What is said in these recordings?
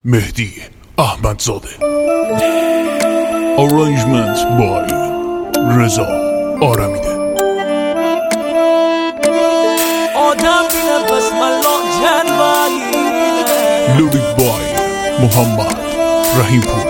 مهدی احمدزاده. Arrangement by رضا آرمیده. آدم بینه بسم الله جنبایی لودیک بای محمد رحیم پور.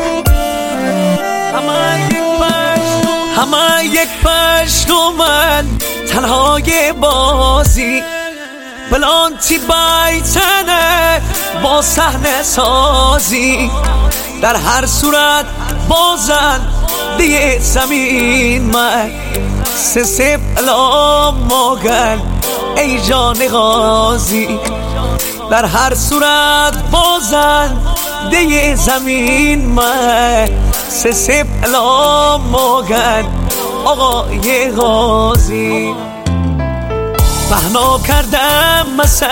همه یک پشتومن تنهای بازی بلانتی بایتنه با صحنه سازی در هر صورت بازن دیگه زمین من سه بلا مگن ای جان غازی در هر صورت بازن دیگه زمین من سه بلا مگن آقای غازی بهنا کردم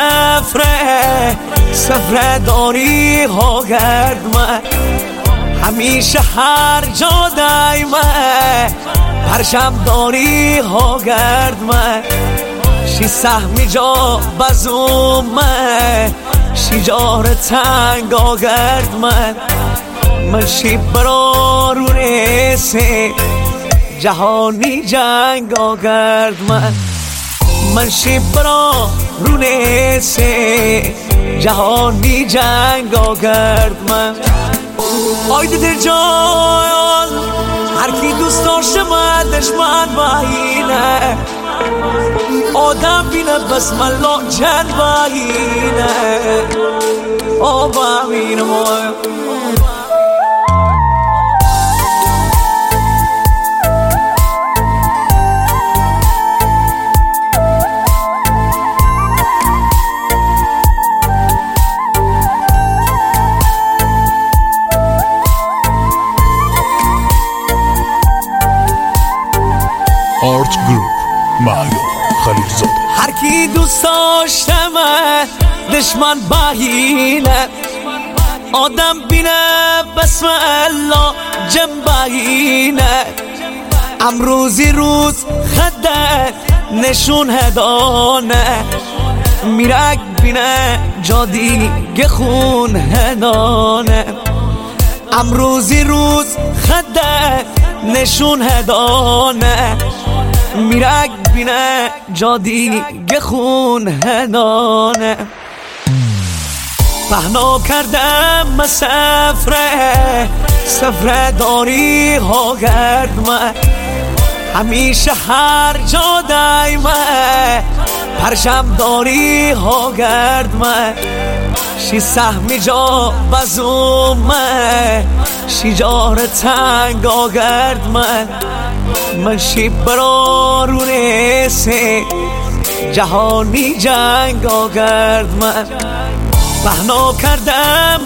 سفره داری ها گرد من همیشه هر جا دایمه پرشم داری ها گرد من شی سهمی جا بزومه شی جار تنگ ها گرد من شی برارونه سه جهانی جنگ ها گرد من شیبرا رونه سه جهانی جنگ آگرد من آیده در جان هر کی دوست داشته من دشمن باینه آدم بینه بسم الله جن باینه آبا بینه آرت گروپ مهیا خلیلزاده. هر کی دوست داشته من دشمن بهینه آدم بینه بسم الله جن بهینه امروزی روز خده نشون هدانه میرک بینه جا دیگه خون هدانه امروزی روز خده نشون هدانه میرک بینه جا دیگه خون هدانه بهنا کردم سفره داری ها گرد من همیشه هر جا دایمه پرشم داری ها گرد من شی سهمی جا بزومه شی جار تنگ آگرد من شی برارونه سه جهانی جنگ آگرد من بهنا کردم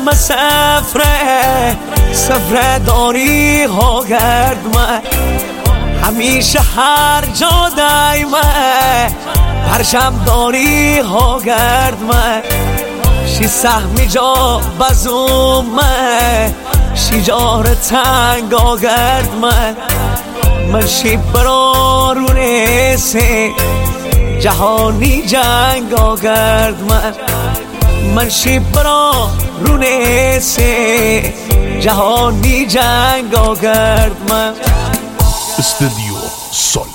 سفره داری ها گرد من همیشه هر جا دایمه پرشم داری ها گرد من شی سهمی جا بزومه شی جار تنگ آگرد من شی برارونه سه جهانی جنگ آگرد من شی برارونه سه جهانی جنگ آگرد من استودیو سال